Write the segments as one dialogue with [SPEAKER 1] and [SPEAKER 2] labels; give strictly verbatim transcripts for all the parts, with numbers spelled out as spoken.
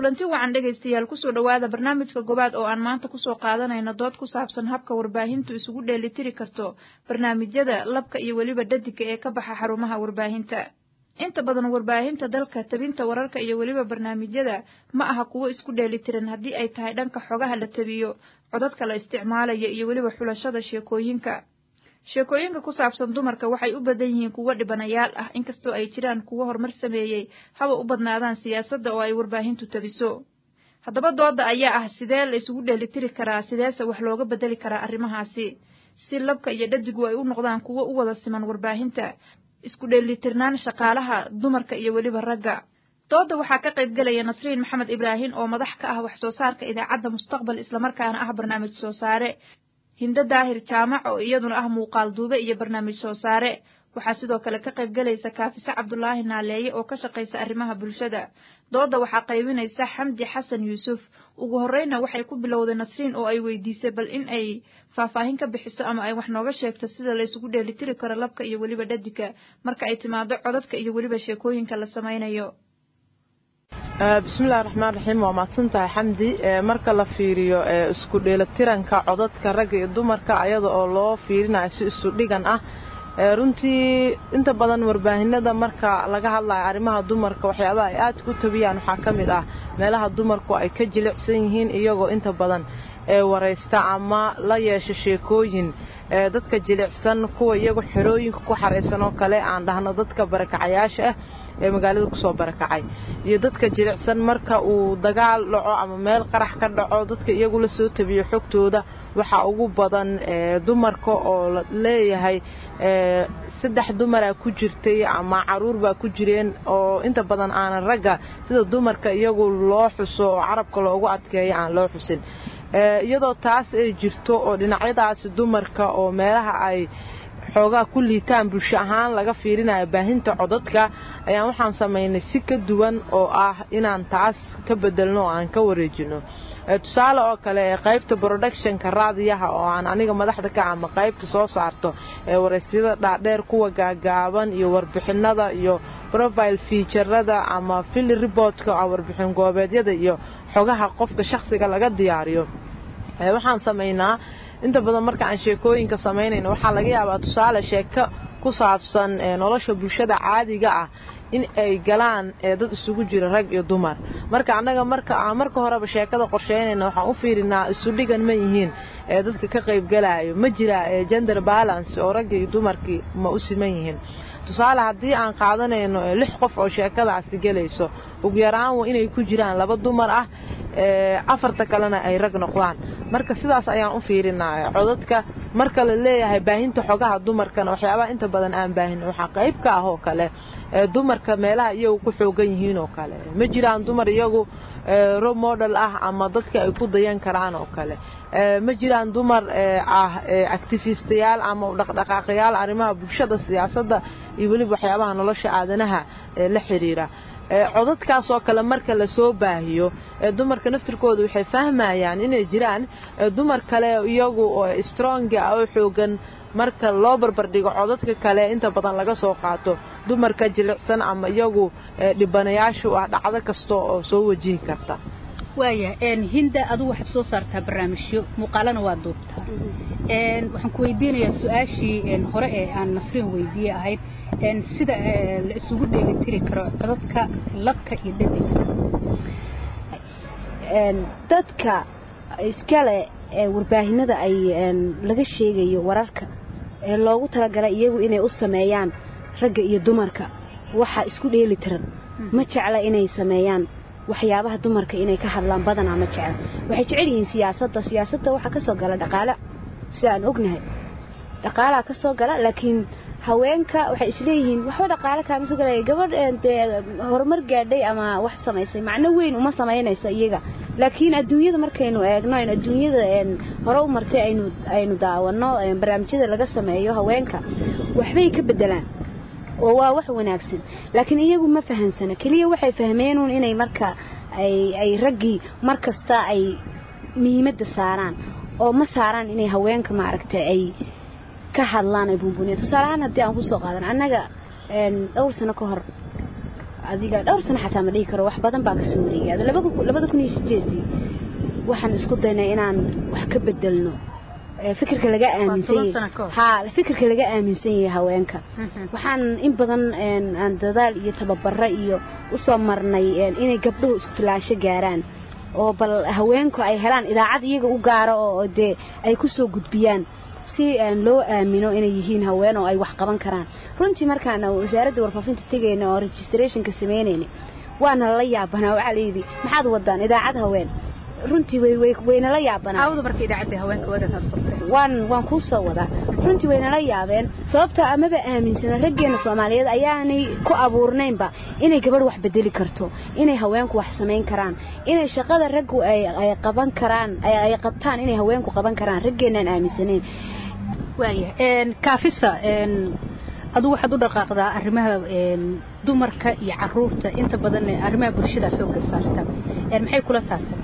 [SPEAKER 1] kulanti wacan dhageystayaal ku soo dhawaada barnaamijka gobaad oo aan maanta ku soo qaadanayno dood ku saabsan habka warbaahintu isugu dheelitiri karto barnaamijyada labka iyo waliba dhadiga ee ka baxa xarumaha warbaahinta inta badan warbaahinta dalka tabinta wararka iyo waliba barnaamijyada ma aha kuwo isku dheelitiran haddii ay tahay dhanka xogaha la tabiyo codadka la isticmaalayo iyo waliba xulashada sheekooyinka sheekooyinka ku saabsan dumarka waxay u badan yihiin kuwo dhibanayaal ah inkastoo ay jiraan kuwo horumar sameeyay haba u badnaadaan siyaasadda oo ay warbaahintu tabiso haddaba dooda ayaa ah sidee la isugu dheelitiri karaa sideese wax looga bedeli karaa arrimahaasi si labka iyo dhadigu ay u noqdaan kuwo u wada siman warbaahinta isku dheelitirnaan shaqaalaha dumarka iyo waliba ragga dooda waxaa ka qayb galaya Nasriin Maxamed Ibraahin oo madax ka ah wax soo saarka idaacadda Mustaqbal isla markaana ah barnaamij soo saare Hinda Daahir Jaamac oo iyaduna ah muuqaal duube iyo barnaamij soo saare waxa sidoo kale ka qayb galaysa Kaafisa Cabdullaahi Naaleeye oo ka shaqeysa arrimaha bulshada dooda waxa qaybinaysa Xamdi Xasan Yuusuf ugu horeyna waxay ku bilowday Nasriin oo ay weydiisay bal in ay faahfaahin ka bixiso ama ay wax nooga sheegto sida la isugu dheelitiri karo labka iyo waliba dhadiga marka ay timaado codadka iyo waliba sheekooyinka la samaynayo
[SPEAKER 2] bismillaahir rahmaanir rahiim waa maadsantahay Xamdi marka la fiiriyo isku dheelitiranka codadka rag iyo dumarka ayada oo loo fiirinayo si isu dhigan ah runtii inta badan warbaahinada marka laga hadlayo arrimaha dumarka waxyaabaha ay aad ku tabiyaan waxa kamid ah meelaha dumarku ay ka jilicsan yihiin iyagoo inta badan ee wareysta ama la yeesho sheekooyin dadka jilicsan kuwa iyagu xirooyinka ku xareysan oo kale aan dhahno dadka barakacayaasha ah ee magaalada ku soo barakacay iyo dadka jilicsan marka uu dagaal dhaco ama meel qarax ka dhaco dadka iyagu la soo tabiyo xogtooda waxa ugu badan dumarka oo leeyahay saddex dumar ah ku jirtay ama caruur baa ku jireen oo inta badan aan ragga sida dumarka iyagu loo xuso oo carabka loogu adkeeyo aan loo xusin iyadoo taas ay jirto oo dhinacyadaas dumarka oo meelaha ay xoogaa ku liitaan bulsho ahaan laga fiirinayo baahinta codadka ayaan waxaan sameynay si ka duwan oo ah inaan taas ka bedelno oo aan ka wareejino tusaale oo kale qaybta productionka raadiyaha oo aan aniga madaxda ka ama qaybta soo saarto ee wareysyada dhaadheer kuwa gaagaaban iyo warbixinada iyo profile feature-rada ama field report-ka oo warbixin goobeedyada iyo xogaha qofka shakhsiga laga diyaariyo waxaan sameynaa inta badan marka aan sheekooyinka sameynayno waxa laga yaabaa tusaale sheeko ku saabsan nolosha bulshada caadiga ah in ay galaan dad isugu jira rag iyo dumar marka anaga marka aan marka horeba sheekada qorsheynayna waxaan u fiirinaa isu dhigan ma yihiin dadka ka qayb galaayo ma jira gender balance oo rag iyo dumarkii ma u siman yihiin tusaale haddii aan qaadanayno lix qof oo sheekadaasi galayso ugu yaraan waa inay ku jiraan laba dumar ah afarta kalena ay rag noqdaan marka sidaas ayaan u fiirinaa codadka marka la leeyahay baahinta xogaha dumarkana waxyaabaha inta badan aan baahin waxa qayb ka ah oo kale dumarka meelaha iyagu ku xoogan yihiin oo kale ma jiraan dumar iyagu role model ah ama dadka ay ku dayan karaan oo kale ma jiraan dumar ah activistiyaal ama dhaqdhaqaaqayaal arrimaha bulshada siyaasadda iyo waliba waxyaabaha nolosha aadanaha la xiriira codadkaas oo kale marka la soo baahiyo dumarka naftirkooda waxay fahmayaan inay jiraan dumar kale iyagu oo strong ah oo xoogan marka loo barbar dhigo codadka kale inta badan laga soo qaato dumarka jilicsan ama iyagu dhibanayaashu ah dhacdo kasto oo soo wajihi karta
[SPEAKER 3] waaya een Hinda adu waxaad soo saartaa barnaamijyo muuqaalana waa duubtaa een waxaan ku weydiinayaa su'aashii een hore ee aan Nasriin weydiiyay ahayd een sida la isugu dheelitiri karo codadka labka iyo dhadiga
[SPEAKER 4] een dadka iskale ee warbaahinada ay laga sheegayo wararka ee loogu talagalay iyagu inay u sameeyaan ragga iyo dumarka waxa isku dheelitiran ma jecla inay sameeyaan waxyaabaha dumarka inay ka hadlaan badan ama jecel waxay jecel yihiin siyaasadda siyaasadda waxa ka soo gala dhaqaale si aan ognahay dhaqaalaha ka soo gala laakiin haweenka waxay isleeyihiin waxba dhaqaale ka ma soo galay gabadh ee horumar gaadhay ama wax sameysay macna weyn uma sameynayso iyaga laakiin adduunyada markaynu eegno in adduunyada een hore u martay aynu aynu daawano barnaamijyada laga sameeyo haweenka waxbay ka bedelaan oo waa wax wanaagsan laakiin iyagu ma fahansana kaliya waxay fahmeen inay marka ay ay raggi markasta ay muhiimada saaraan oo ma saaraan inay haweenka ma aragtay ay ka hadlaan ay buunbuuniyaan tusaalahan haddii aan ku soo qaadan annaga een dhowr sano ka hor adiga dhowr sano xataa ma dhihi karo wax badan baa ka soo wareegay labada kun iyo sideed waxaan isku daynay inaan wax ka bedelno fikirka laga aaminsan yahay ha fikirka laga aaminsan yahay haweenka waxaan in badan aan dadaal iyo tababarro iyo u soo marnay inay gabdhuhu isku filaasho gaaraan oo bal haweenku ay helaan idaacad iyaga u gaaro oo de ay ku soo gudbiyaan si aan loo aamino inay yihiin haween oo ay wax qaban karaan runtii markaan wasaaradda warfaafinta tagayna oo registrationka sameeynayna waana la yaabanaa waxa la yiri maxaad wadaan idaacad haween runtii way way wayna la yaabanaa
[SPEAKER 3] awda markii idaacadda haweenka wadaad furtay
[SPEAKER 4] waan waan ku soo wadaa runtii wayna la yaabeen sababta amaba aaminsan raggeena Soomaaliyeed ayaanay ku abuurnaynba inay gabadh wax bedeli karto inay haweenku wax sameyn karaan inay shaqada raggu ay ay qaban karaan ay ay qabtaan inay haweenku qaban karaan raggeena aaminsaneen
[SPEAKER 3] waaya een kaafisa een adu waxaad u dhaqaaqdaa arrimaha een dumarka iyo caruurta inta badan arrimaha bulshada xoogga saarta een maxay kula taatay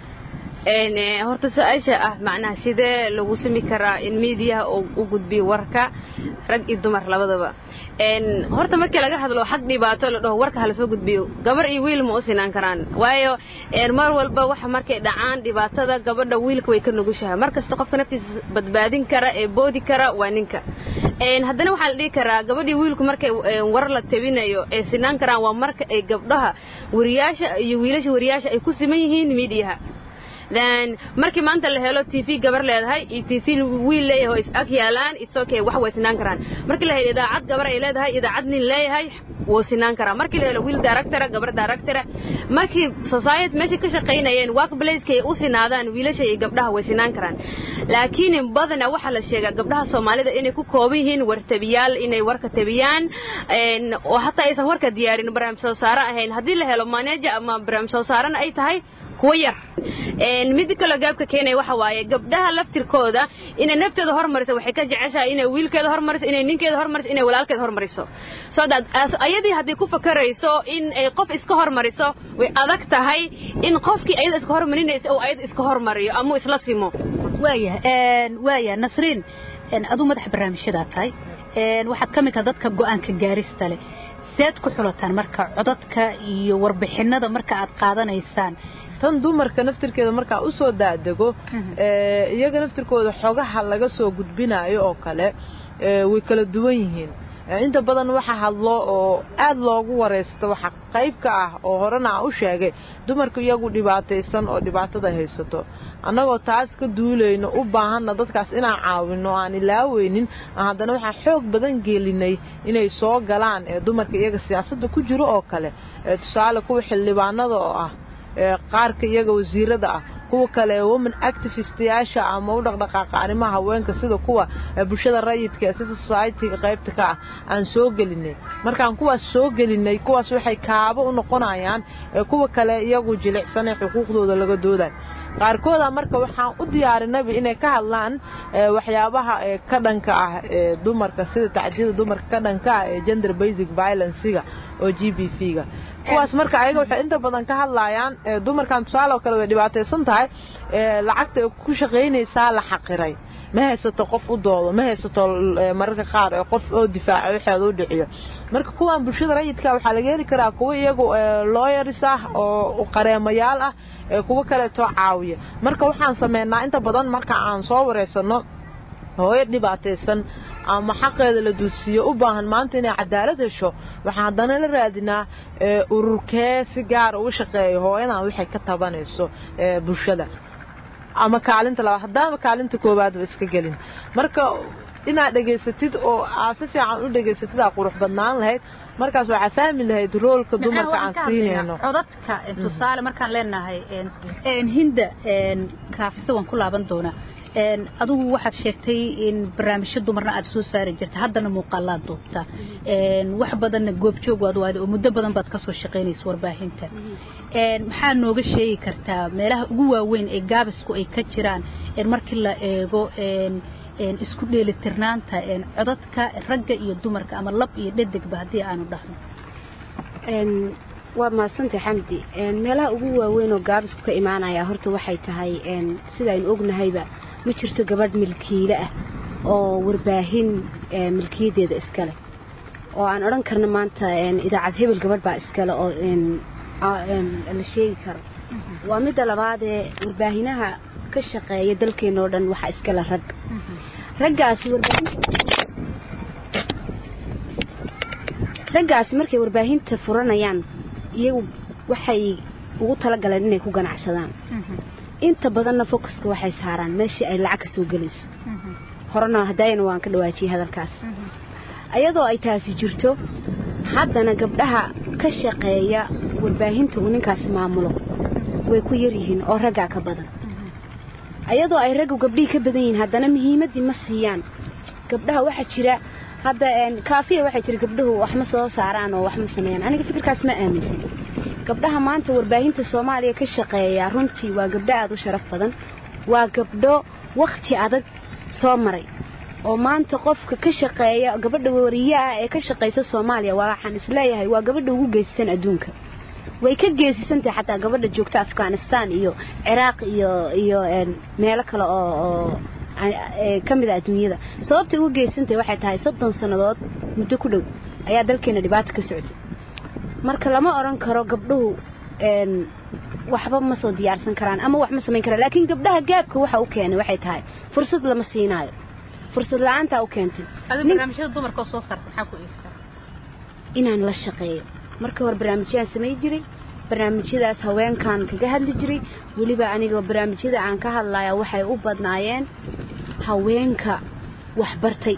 [SPEAKER 5] een horta su'aasha ah macnaha sidee lagu simi karaa in media uu gudbiyo warka rag iyo dumar labadaba een horta markii laga hadlo xaq dhibaato la dhaho warka hala soo gudbiyo gabar iyo wiil ma u sinaan karaan waayo een mar walba waxa markay dhacaan dhibaatada gabadha wiilka way ka nugushahay markasta qofka naftiisa badbaadin kara ee boodi kara waa ninka een haddana waxa la dhigi karaa gabadhii wiilku markay war la tabinayo ee sinaan karaan waa marka ay gabdhaha wariyaasha iyo wiilasha wariyaasha ay ku siman yihiin media then markii maanta la helo T V gabar leedahay iyo T V wiil leeyahay is ag yaalaan it's okay wax way sinaan karaan markii la helo idaacad gabar ay leedahay idaacad nin leeyahay wuu sinaan karaa markii la helo wiil director gabar director markii society meesha ka shaqeynayeen workplace-ka u sinaadaan wiilasha iyo gabdhaha way sinaan karaan laakiin badana waxa la sheegaa gabdhaha Soomaalida inay ku kooban yihiin wartabiyaal inay warka tabiyaan een oo hataa aysan warka diyaarin barnaamij soo saar ahayn hadii la helo manager ama barnaamij soo saaran ay tahay kuwa yar een mid kale gaabka keenay waxa waaye gabdhaha laftirkooda inay naftooda hormariso waxay ka jeceshahay inay wiilkeeda hormariso inay ninkeeda hormariso inay walaalkeeda hormariso soo dad ayadii hadii ku fakarayso in ay qof iska hormariso way adag tahay in qofkii ayada iska hormarinayso oo ayada iska hormariyo ama isla simo
[SPEAKER 3] waaya een waaya nasriin een adu madax barnaamijyada tahay een waxaad ka mid tahay dadka go'aanka gaarista leh seed ku xulataan marka codadka iyo warbixinada marka aad qaadanaysaan
[SPEAKER 2] tan dumarka naftirkeeda marka u soo daadego ee iyaga naftirkooda xogaha laga soo gudbinayo oo kale ee way kala duwan yihiin inta badan waxa hadlo oo aad loogu wareysto waxa qayb ka ah oo horena u sheegay dumarku iyagu dhibaataysan oo dhibaatada haysato annagoo taas ka duulayno u baahanna dadkaas inaan caawino aan ilaaweynin haddana waxa xoog badan gelinay inay soo galaan ee dumarka iyaga siyaasadda ku jiro oo kale tusaale kuwa xildhibaanada oo ah qaarka iyaga wasiirada ah kuwa kale women activist yaasha ama u dhaqdhaqaaqa arrimaha haweenka sida kuwa bulshada rayidka ee society qaybta ka ah aan soo gelinay markaan kuwaas soo gelinay kuwaas waxay kaabo u noqonayaan kuwa kale iyagu jilicsan ee xuquuqdooda laga doodaan qaarkooda marka waxaan u diyaarinay inay ka hadlaan waxyaabaha ka dhanka ah ee dumarka sida tacdiyada dumarka ka dhanka ah ee gender based violence-ga oo G B V-ga kuwaas marka ayaga waxay inta badan ka hadlayaan dumarkan tusaale kale way dhibaataysan tahay lacagta ku shaqeynaysa la xaqiray ma haysato qof u doodo ma haysato mararka qaar qof oo difaaco waxaad u dhiciyo marka kuwan bulshada rayidka waxa laga heli karaa kuwa iyagu lawyers ah oo qareemayaal ah kuwa kale too caawiya marka waxaan sameeynaa inta badan marka aan soo wareysano hooyo dhibaataysan ama xaqeeda la duusiyo u baahan maanta inay cadaalad hesho waxaan hadana la raadinaa ururkee si gaar ah u shaqeeyo hooyadan waxay ka tabanayso bulshada ama kaalinta labaad hadaba kaalinta koobaad waa iska galin marka inaad dhageysatid oo aad si fiican u dhageysatid aa qurux badnaan lahayd markaas waxa fahmi lahayd roolka dumarka aan siinayno
[SPEAKER 3] codadka tusaale markaan leenahay een hinda een kaafisa waan ku laaban doonaa een adigu waxaad sheegtay in barnaamijyo dumarna aad soo saari jirtay haddana muuqaalaad duubta een wax badan goob joog waad waad oo muddo badan baad ka soo shaqeynaysaa warbaahinta een maxaa nooga sheegi kartaa meelaha ugu waaweyn ee gaabisku ay ka jiraan in markii la eego een een isku dheelitirnaanta een codadka ragga iyo dumarka ama lab iyo dhadigba hadii aanu dhahno
[SPEAKER 4] een waa maasanta xamdi een meelaha ugu waaweyn oo gaabisku ka imaanaya horta waxay tahay een sida ay ognahayba ma jirto gabadh milkiile ah oo warbaahin milkiyadeeda iska leh oo aan oran karno maanta een idaacad hebel gabadh baa iskale oo een la sheegi karo waa mid labaad ee warbaahinaha ka shaqeeya dalkeena oo dhan waxa iskala rag raggaas warbaahinta raggaas markay warbaahinta furanayaan iyagu waxay ugu tala galeen inay ku ganacsadaan inta badanna focuska waxay saaraan meeshii ay lacag ka soo galayso horena hadayna waan ka dhawaajiyay hadalkaas ayadoo ay taasi jirto haddana gabdhaha ka shaqeeya warbaahinta uu ninkaas maamulo way ku yar yihiin oo ragga ka badan ayadoo ay raggu gabdhii ka badan yihiin haddana muhiimadii ma siiyaan gabdhaha waxa jira hadda een kaafiya waxay tiri gabdhuhu wax ma soo saaraan oo wax ma sameeyaan aniga fikirkaas ma aaminsan gabdhaha maanta warbaahinta Soomaaliya ka shaqeeya runtii waa gabdho aad u sharaf badan waa gabdho waqti adag soo maray oo maanta qofka ka shaqeeya gabadha wariyaha ee ka shaqeysa Soomaaliya waxaan isleeyahay waa gabadha ugu geesisan adduunka way ka geesisantay xataa gabadha joogta Afghanistan iyo Iraq iyo iyo meelo kale oo kamid ah adduunyada sababta ugu geesisantay waxay tahay soddon sanadood muddo ku dhow ayaa dalkeena dhibaato ka socotay marka lama oran karo gabdhuhu een waxba ma soo diyaarsan karaan ama wax ma sameyn karaan laakiin gabdhaha gaabka waxa uu keenay waxay tahay fursad lama siinaayo fursad la'aanta uu keentay
[SPEAKER 3] barnaamijyada dumarka soo saarta waxa ku iibsan
[SPEAKER 4] inaan la shaqeeyo marka hor barnaamijyada sameey jiray barnaamijyadaas haweenkan kaga hadli jiray waliba aniga barnaamijyada aan ka hadlayo waxay u badnaayeen haweenka wax bartay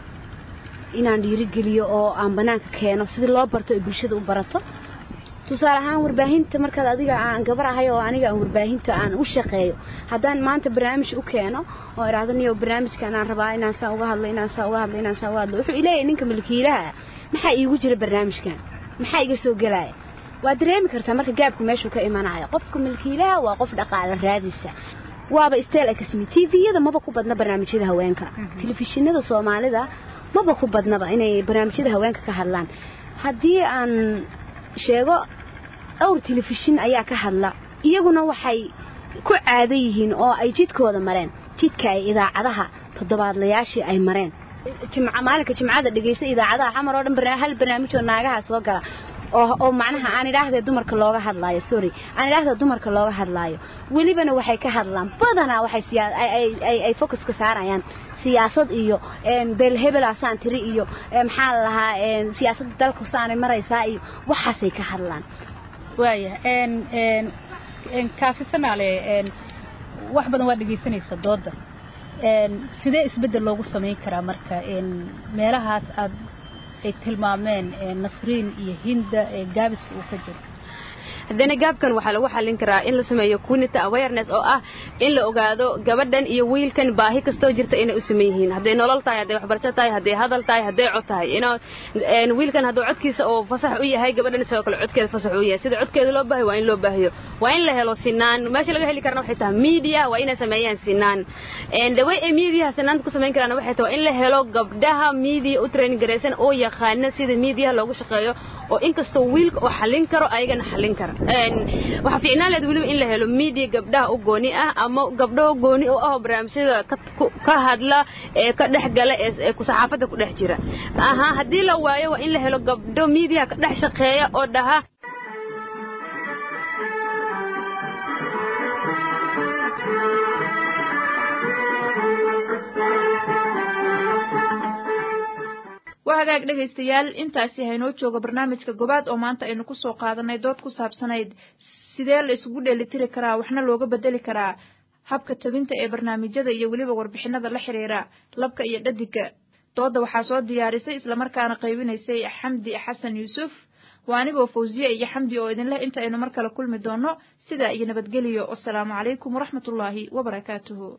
[SPEAKER 4] inaan dhiirigeliyo oo aan banaanka keeno sidii loo barto ee bulshada u barato tusaale ahaan warbaahinta markaad adiga aan gabar ahay oo aniga aan warbaahinta aan u shaqeeyo haddaan maanta barnaamij u keeno oo iraadaniyo barnaamijkan aan rabaa inaan saa uga hadlo inaan saa uga hadlo inaan saa uga hadlo wuxuu ilaahay ninka milkiilaha maxaa iigu jira barnaamijkan maxaa iga soo galaya waa dareemi kartaa marka gaabku meeshu ka imaanayo qofka milkiilaha waa qof dhaqaale raadisa waaba isteel akasmi T V-yada maba ku badna barnaamijyada haweenka telefishinada Soomaalida maba ku badnaba inay barnaamijyada haweenka ka hadlaan hadii aan sheego awr telefishin ayaa ka hadla iyaguna waxay ku caado yihiin oo ay jidkooda mareen jidka ay idaacadaha toddobaadlayaashii ay mareen jimca maalinka jimcada dhageysa idaacadaha xamar oo dhan barnaamij hal barnaamij oo naagaha soo gala oo oo macnaha aan idhaahdo dumarka looga hadlaayo sorry aan idhaahdo dumarka looga hadlaayo walibana waxay ka hadlaan badana waxay siyaad ay ay ay focus ka saarayaan siyaasad iyo een beel hebel asaan tiri iyo maxaa lahaa een siyaasadda dalka saan maraysaa iyo waxaasay ka hadlaan
[SPEAKER 3] waaya een een een kaafisanaale een wax badan waa dhageysanaysa dooda een sidee isbedel loogu sameyn karaa marka een meelahaas aad ay tilmaameen Nasriin iyo Hinda ee gaabiska uu ka jiro
[SPEAKER 5] hadana gaabkan waxa lagu xalin karaa in la sameeyo community awareness oo ah in la ogaado gabadhan iyo wiilkan baahi kasto jirta inay u sameeyeen haday nolol tahay haday waxbarasho tahay haday hadal tahay haday cod tahay inoo een wiilkan haduu codkiisa oo fasax u yahay gabadhan sidoo kale codkeeda fasax u yahay sida codkeeda loo baahay waa in loo baahiyo waa in la helo sinaan meesha laga heli karna waxay tahay media waa inay sameeyaan sinaan een the way media sinaan ku sameyn karaan waxay tahay in la helo gabdhaha media u training gareysan oo yaqaan sida media loogu shaqeeyo oo inkastoo wiilka oo xalin karo ayagana xalin karo een waxa fiicnaan leed waliba in la helo media gabdhaha u gooni ah ama gabdho gooni oo ah barnaamijyada ka hadla ee ka dhaxgala ee ku saxaafada ku dhex jira aha hadii la waayo waa in la helo gabdho media ka dhex shaqeeya oo dhaha
[SPEAKER 1] wahagaag dhageystayaal intaasi haynoo jooga barnaamijka gobaad oo maanta aynu ku soo qaadanay dood ku saabsanayd sidee la isugu dheelitiri karaa waxna looga bedeli karaa habka tabinta ee barnaamijyada iyo waliba warbixinada la xiriira labka iyo dhadiga dooda waxaa soo diyaarisay isla markaana qaybinaysay Xamdi Xasan Yuusuf waanigoo Fawziye iyo Xamdi oo idin leh inta aynu mar kale kulmi doono sida iyo nabadgeliyo assalaamu calaykum waraxmatullaahi wabarakaatuhu